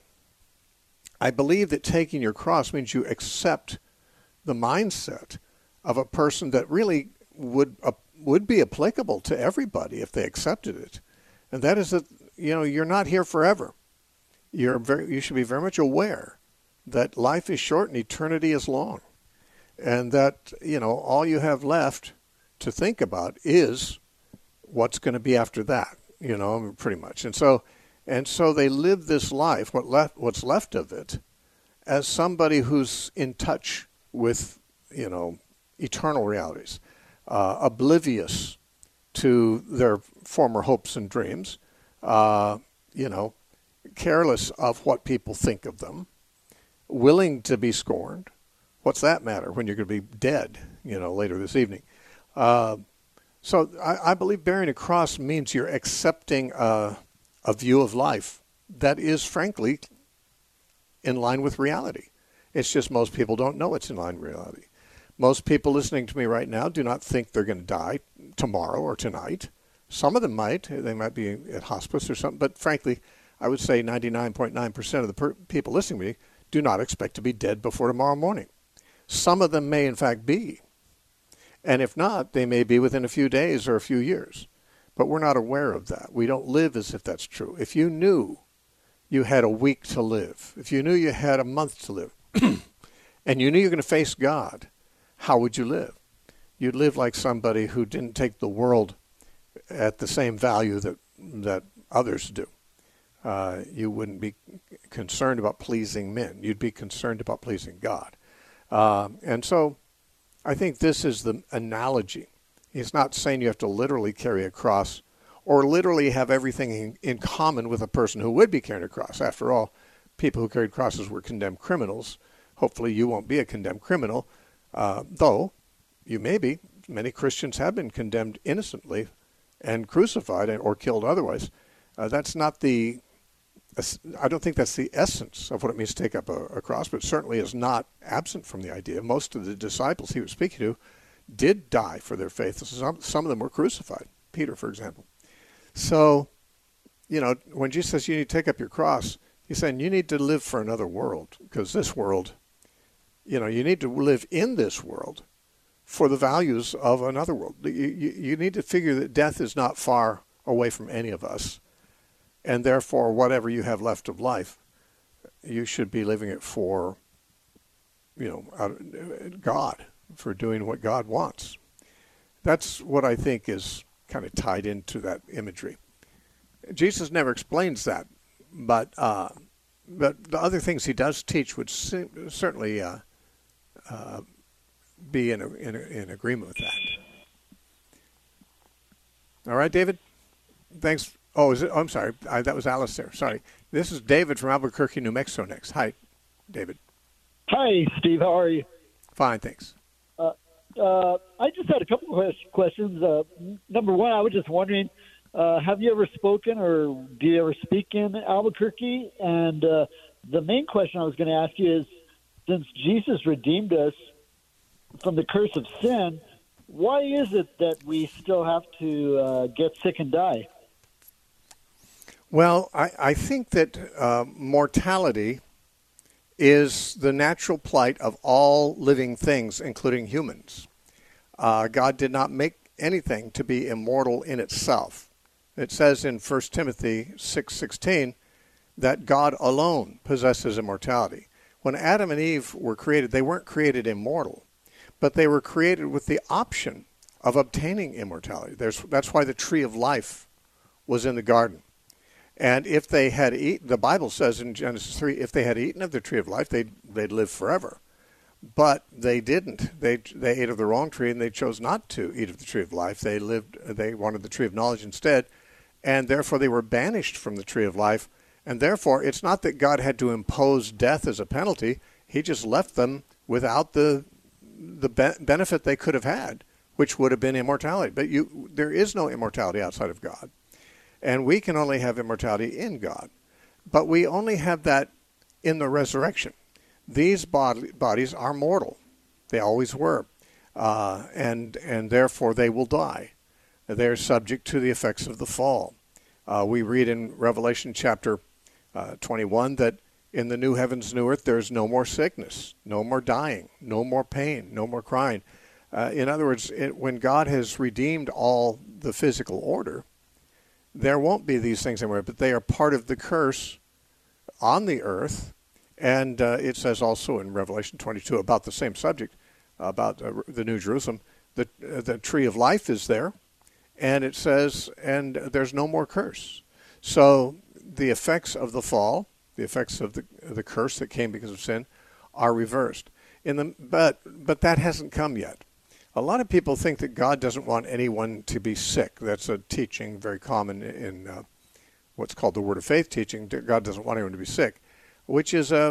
I believe that taking your cross means you accept the mindset of a person that really would uh, would be applicable to everybody if they accepted it, and that is that, you know, you're not here forever. You're very you should be very much aware that life is short and eternity is long, and that, you know, all you have left to think about is what's going to be after that, you know, pretty much. And so and so they live this life, what left what's left of it, as somebody who's in touch with, you know, eternal realities, uh, oblivious to their former hopes and dreams, uh, you know, careless of what people think of them, willing to be scorned. What's that matter when you're going to be dead, you know, later this evening? Uh, so I, I believe bearing a cross means you're accepting a, a view of life that is, frankly, in line with reality. It's just most people don't know it's in line with reality. Most people listening to me right now do not think they're going to die tomorrow or tonight. Some of them might. They might be at hospice or something. But frankly, I would say ninety-nine point nine percent of the per- people listening to me do not expect to be dead before tomorrow morning. Some of them may, in fact, be. And if not, they may be within a few days or a few years. But we're not aware of that. We don't live as if that's true. If you knew you had a week to live, if you knew you had a month to live, and you knew you were going to face God, how would you live? You'd live like somebody who didn't take the world at the same value that that others do. Uh, you wouldn't be concerned about pleasing men. You'd be concerned about pleasing God. Uh, and so I think this is the analogy. He's not saying you have to literally carry a cross or literally have everything in, in common with a person who would be carrying a cross. After all, people who carried crosses were condemned criminals. Hopefully you won't be a condemned criminal, uh, though you may be. Many Christians have been condemned innocently and crucified or killed otherwise. Uh, that's not the I don't think that's the essence of what it means to take up a, a cross, but certainly is not absent from the idea. Most of the disciples he was speaking to did die for their faith. Some, some of them were crucified. Peter, for example. So, you know, when Jesus says you need to take up your cross, he's saying you need to live for another world, because this world, you know, you need to live in this world for the values of another world. You, you, you need to figure that death is not far away from any of us, and therefore whatever you have left of life, you should be living it for, you know, God, for doing what God wants. That's what I think is kind of tied into that imagery. Jesus never explains that, but uh, but the other things he does teach would certainly uh, uh, be in, a, in, a, in agreement with that. All right, David? Thanks. Oh, is it? Oh, I'm sorry. I, that was Alice there. Sorry. This is David from Albuquerque, New Mexico next. Hi, David. Hi, Steve. How are you? Fine, thanks. Uh, uh, I just had a couple of questions. Uh, number one, I was just wondering, uh, have you ever spoken or do you ever speak in Albuquerque? And uh, the main question I was going to ask you is, since Jesus redeemed us from the curse of sin, why is it that we still have to uh, get sick and die? Well, I, I think that uh, mortality is the natural plight of all living things, including humans. Uh, God did not make anything to be immortal in itself. It says in First Timothy six sixteen that God alone possesses immortality. When Adam and Eve were created, they weren't created immortal, but they were created with the option of obtaining immortality. There's, that's why the tree of life was in the garden. And if they had eaten, the Bible says in Genesis three, if they had eaten of the tree of life, they'd, they'd live forever. But they didn't. They they ate of the wrong tree, and they chose not to eat of the tree of life. They lived. They wanted the tree of knowledge instead, and therefore they were banished from the tree of life. And therefore, it's not that God had to impose death as a penalty. He just left them without the the be- benefit they could have had, which would have been immortality. But you, there is no immortality outside of God. And we can only have immortality in God. But we only have that in the resurrection. These body, bodies are mortal. They always were. Uh, and and therefore they will die. They're subject to the effects of the fall. Uh, we read in Revelation chapter uh, twenty-one that in the new heavens, new earth, there's no more sickness, no more dying, no more pain, no more crying. Uh, in other words, it, when God has redeemed all the physical order, there won't be these things anymore, but they are part of the curse on the earth. And uh, it says also in Revelation twenty-two about the same subject, about uh, the New Jerusalem, the, uh, the tree of life is there, and it says, and there's no more curse. So the effects of the fall, the effects of the the curse that came because of sin, are reversed. In the but but that hasn't come yet. A lot of people think that God doesn't want anyone to be sick. That's a teaching very common in uh, what's called the Word of Faith teaching. God doesn't want anyone to be sick, which is a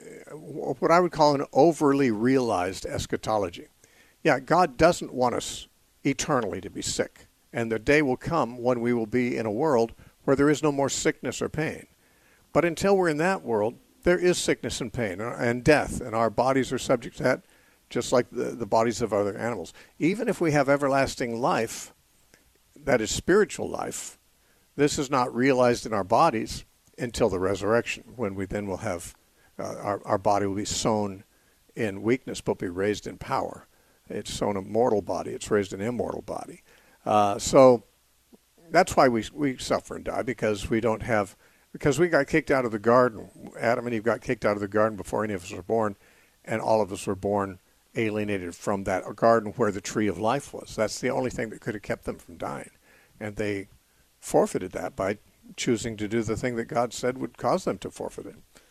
what I would call an overly realized eschatology. Yeah, God doesn't want us eternally to be sick, and the day will come when we will be in a world where there is no more sickness or pain. But until we're in that world, there is sickness and pain and death, and our bodies are subject to that, just like the, the bodies of other animals. Even if we have everlasting life, that is spiritual life, this is not realized in our bodies until the resurrection, when we then will have, uh, our, our body will be sown in weakness, but be raised in power. It's sown a mortal body, it's raised an immortal body. Uh, so that's why we we suffer and die, because we don't have, because we got kicked out of the garden. Adam and Eve got kicked out of the garden before any of us were born, and all of us were born alienated from that garden where the tree of life was. That's the only thing that could have kept them from dying. And they forfeited that by choosing to do the thing that God said would cause them to forfeit it.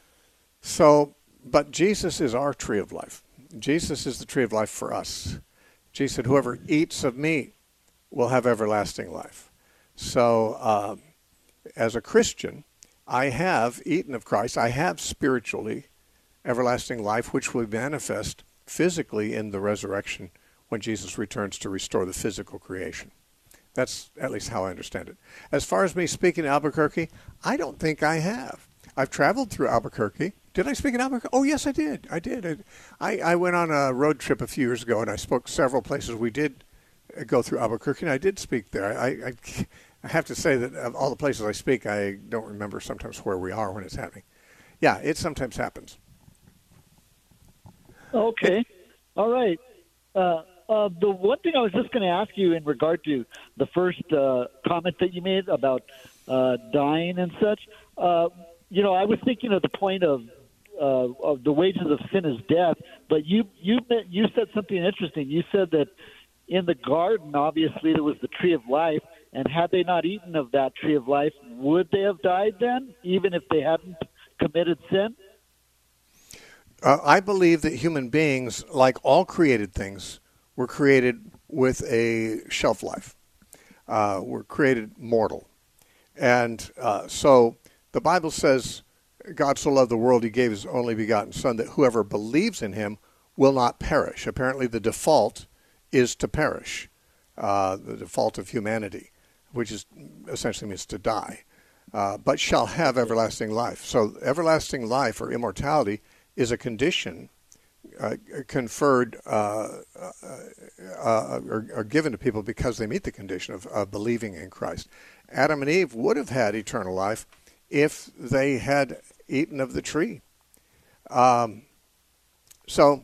So, but Jesus is our tree of life. Jesus is the tree of life for us. Jesus said, whoever eats of me will have everlasting life. So, uh, as a Christian, I have eaten of Christ. I have spiritually everlasting life, which will manifest physically in the resurrection when Jesus returns to restore the physical creation. That's at least how I understand it. As far as me speaking in Albuquerque, I don't think I have. I've traveled through Albuquerque. Did I speak in Albuquerque? Oh, yes, I did. I did. I, I went on a road trip a few years ago, and I spoke several places. We did go through Albuquerque, and I did speak there. I, I, I have to say that of all the places I speak, I don't remember sometimes where we are when it's happening. Yeah, it sometimes happens. Okay. All right. Uh, uh, the one thing I was just going to ask you in regard to the first uh, comment that you made about uh, dying and such, uh, you know, I was thinking of the point of uh, of the wages of sin is death, but you you you said something interesting. You said that in the garden, obviously, there was the tree of life, and had they not eaten of that tree of life, would they have died then, even if they hadn't committed sin? Uh, I believe that human beings, like all created things, were created with a shelf life. Uh, were created mortal. And uh, so the Bible says, God so loved the world, he gave his only begotten Son, that whoever believes in him will not perish. Apparently the default is to perish, uh, the default of humanity, which is essentially means to die, uh, but shall have everlasting life. So everlasting life or immortality is a condition uh, conferred uh, uh, uh, or, or given to people because they meet the condition of uh, believing in Christ. Adam and Eve would have had eternal life if they had eaten of the tree. Um, so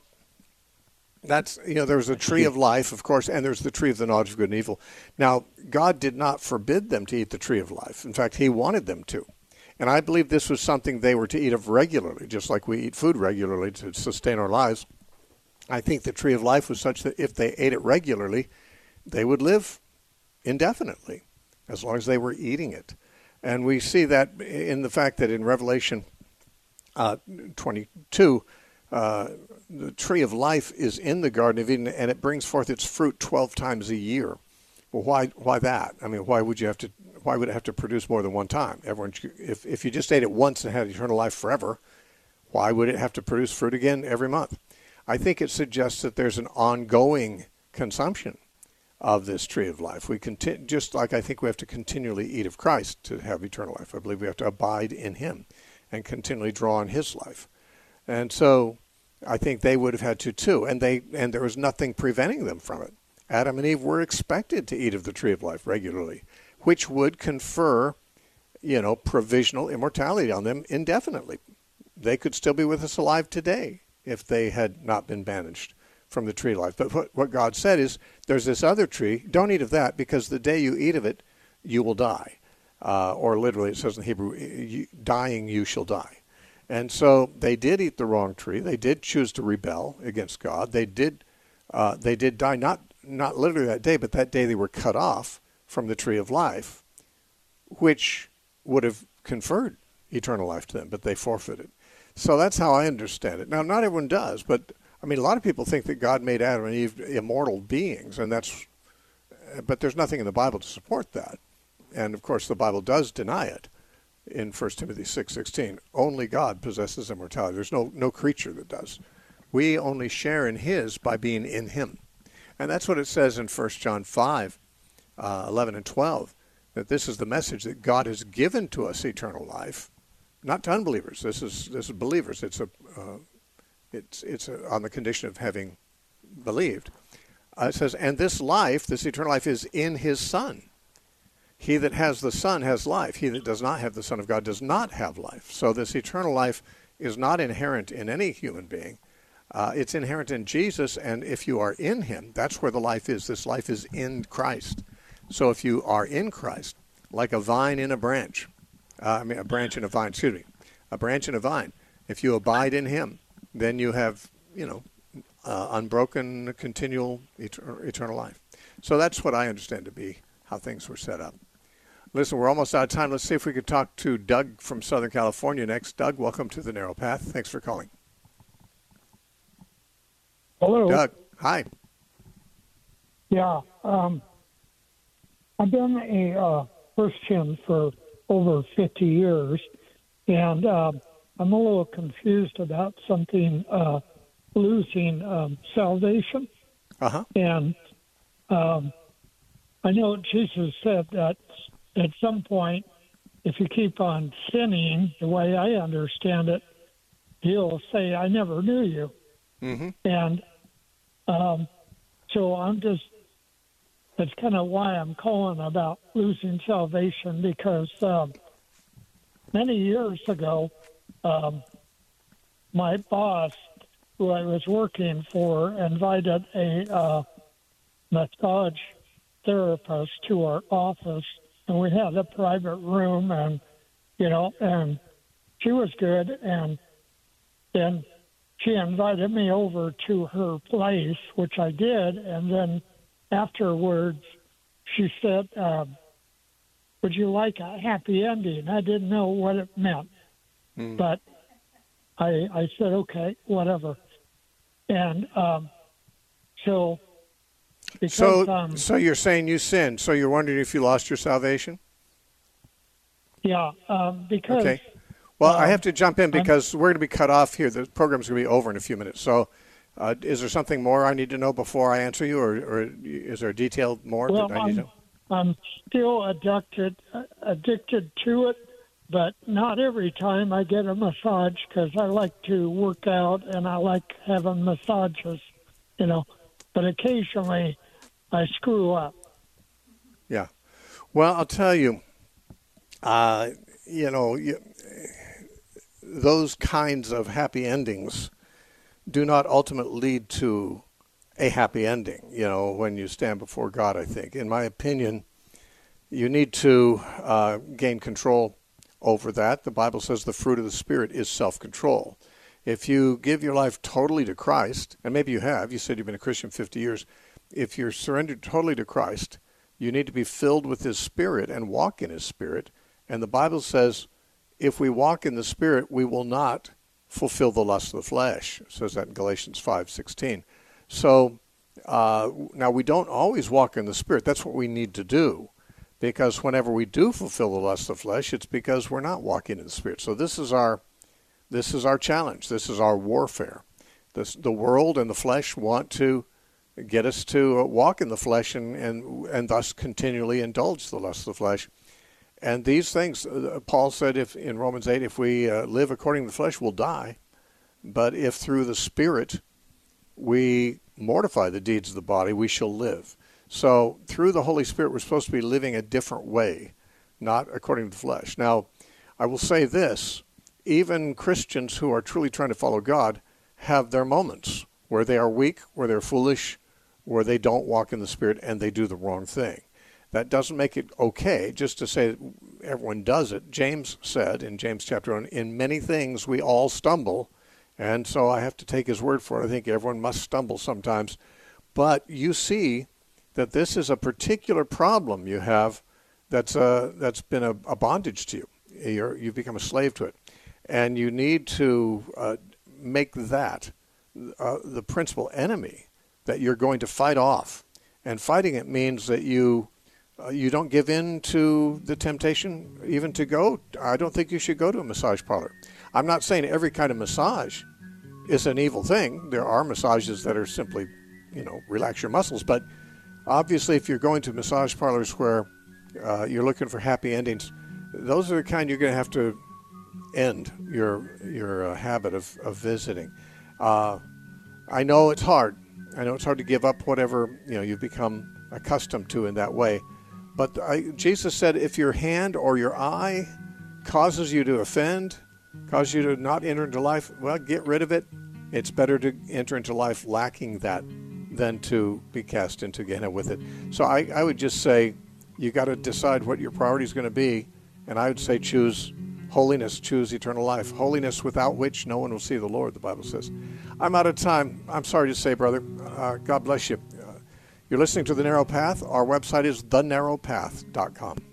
that's, you know, there was a tree of life, of course, and there's the tree of the knowledge of good and evil. Now, God did not forbid them to eat the tree of life. In fact, he wanted them to. And I believe this was something they were to eat of regularly, just like we eat food regularly to sustain our lives. I think the tree of life was such that if they ate it regularly, they would live indefinitely, as long as they were eating it. And we see that in the fact that in Revelation uh, twenty-two, uh, the tree of life is in the Garden of Eden, and it brings forth its fruit twelve times a year. Well, why why that? I mean, why would you have to? Why would it have to produce more than one time? Everyone, if if you just ate it once and had eternal life forever, why would it have to produce fruit again every month? I think it suggests that there's an ongoing consumption of this tree of life. We continue, just like I think we have to continually eat of Christ to have eternal life. I believe we have to abide in him and continually draw on his life. And so I think they would have had to too, and they and there was nothing preventing them from it. Adam and Eve were expected to eat of the tree of life regularly, which would confer, you know, provisional immortality on them indefinitely. They could still be with us alive today if they had not been banished from the tree of life. But what, what God said is, there's this other tree, don't eat of that, because the day you eat of it, you will die. Uh, or literally it says in Hebrew, you, dying you shall die. And so they did eat the wrong tree. They did choose to rebel against God. They did uh, they did die, not not literally that day, but that day they were cut off from the tree of life, which would have conferred eternal life to them, but they forfeited. So that's how I understand it. Now, not everyone does, but I mean, a lot of people think that God made Adam and Eve immortal beings, and that's, but there's nothing in the Bible to support that. And of course, the Bible does deny it in First Timothy six sixteen. Only God possesses immortality. There's no no creature that does. We only share in his by being in him. And that's what it says in First John five, uh, eleven and twelve, that this is the message that God has given to us eternal life, not to unbelievers. This is this is believers. It's a uh, it's it's a, on the condition of having believed. Uh, it says, and this life, this eternal life, is in his Son. He that has the Son has life. He that does not have the Son of God does not have life. So this eternal life is not inherent in any human being. Uh, it's inherent in Jesus, and if you are in him, that's where the life is. This life is in Christ. So if you are in Christ, like a vine in a branch, uh, I mean a branch in a vine, excuse me, a branch in a vine, if you abide in him, then you have, you know, uh, unbroken, continual, eternal, eternal life. So that's what I understand to be how things were set up. Listen, we're almost out of time. Let's see if we could talk to Doug from Southern California next. Doug, welcome to The Narrow Path. Thanks for calling. Hello. Doug, hi. Yeah, um, I've been a uh, Christian for over fifty years, and uh, I'm a little confused about something, uh, losing um, salvation. Uh-huh. And um, I know Jesus said that at some point if you keep on sinning, the way I understand it, he'll say, I never knew you. Mm-hmm. And um, so I'm just, that's kind of why I'm calling about losing salvation, because um, many years ago, um, my boss, who I was working for, invited a uh, massage therapist to our office, and we had a private room, and, you know, and she was good, and then she invited me over to her place, which I did, and then afterwards she said, um, would you like a happy ending? I didn't know what it meant, mm. but I, I said, okay, whatever. And um, so... Because, so, um, so you're saying you sinned, so you're wondering if you lost your salvation? Yeah, um, because... Okay. Well, uh, I have to jump in because I'm, we're going to be cut off here. The program's going to be over in a few minutes. So uh, is there something more I need to know before I answer you, or, or is there a detail more well, that I need to know? I'm still addicted, addicted to it, but not every time I get a massage, because I like to work out and I like having massages, you know. But occasionally I screw up. Yeah. Well, I'll tell you, uh, you know, you, those kinds of happy endings do not ultimately lead to a happy ending, you know, when you stand before God, I think. In my opinion, you need to uh, gain control over that. The Bible says the fruit of the Spirit is self-control. If you give your life totally to Christ, and maybe you have, you said you've been a Christian fifty years, if you're surrendered totally to Christ, you need to be filled with His Spirit and walk in His Spirit. And the Bible says, if we walk in the Spirit, we will not fulfill the lust of the flesh. It says that in Galatians five sixteen. So uh, now we don't always walk in the Spirit. That's what we need to do. Because whenever we do fulfill the lust of the flesh, it's because we're not walking in the Spirit. So this is our This is our challenge. This is our warfare. This, the world and the flesh want to get us to walk in the flesh and, and, and thus continually indulge the lust of the flesh. And these things, uh, Paul said if in Romans eight, if we uh, live according to the flesh, we'll die. But if through the Spirit we mortify the deeds of the body, we shall live. So through the Holy Spirit, we're supposed to be living a different way, not according to the flesh. Now, I will say this. Even Christians who are truly trying to follow God have their moments where they are weak, where they're foolish, where they don't walk in the Spirit and they do the wrong thing. That doesn't make it okay just to say that everyone does it. James said in James chapter one, in many things we all stumble, and so I have to take his word for it. I think everyone must stumble sometimes. But you see that this is a particular problem you have that's, uh, that's been a, a bondage to you. You're, you've become a slave to it. And you need to uh, make that uh, the principal enemy that you're going to fight off. And fighting it means that you uh, you don't give in to the temptation even to go. I don't think you should go to a massage parlor. I'm not saying every kind of massage is an evil thing. There are massages that are simply, you know, relax your muscles. But obviously if you're going to massage parlors where uh, you're looking for happy endings, those are the kind you're going to have to end your your uh, habit of, of visiting. Uh, I know it's hard. I know it's hard to give up whatever you know you've become accustomed to in that way. But I, Jesus said, if your hand or your eye causes you to offend, causes you to not enter into life, well, get rid of it. It's better to enter into life lacking that than to be cast into Gehenna with it. So I, I would just say you got to decide what your priority is going to be, and I would say choose holiness, choose eternal life. Holiness without which no one will see the Lord, the Bible says. I'm out of time. I'm sorry to say, brother. Uh, God bless you. Uh, you're listening to The Narrow Path. Our website is the narrow path dot com.